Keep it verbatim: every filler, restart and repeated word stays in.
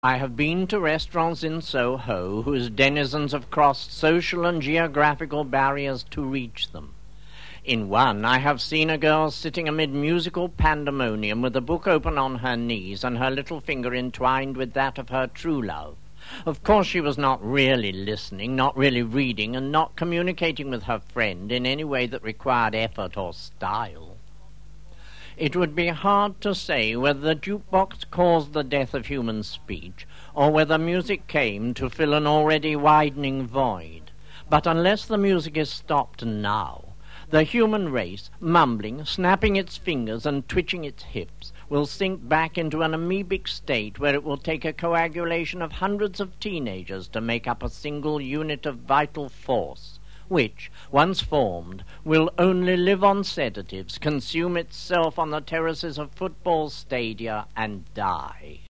I have been to restaurants in Soho whose denizens have crossed social and geographical barriers to reach them. In one, I have seen a girl sitting amid musical pandemonium with a book open on her knees and her little finger entwined with that of her true love. Of course she was not really listening, not really reading, and not communicating with her friend in any way that required effort or style. It would be hard to say whether the jukebox caused the death of human speech, or whether music came to fill an already widening void. But unless the music is stopped now, the human race, mumbling, snapping its fingers and twitching its hips, will sink back into an amoebic state where it will take a coagulation of hundreds of teenagers to make up a single unit of vital force, which, once formed, will only live on sedatives, consume itself on the terraces of football stadia, and die.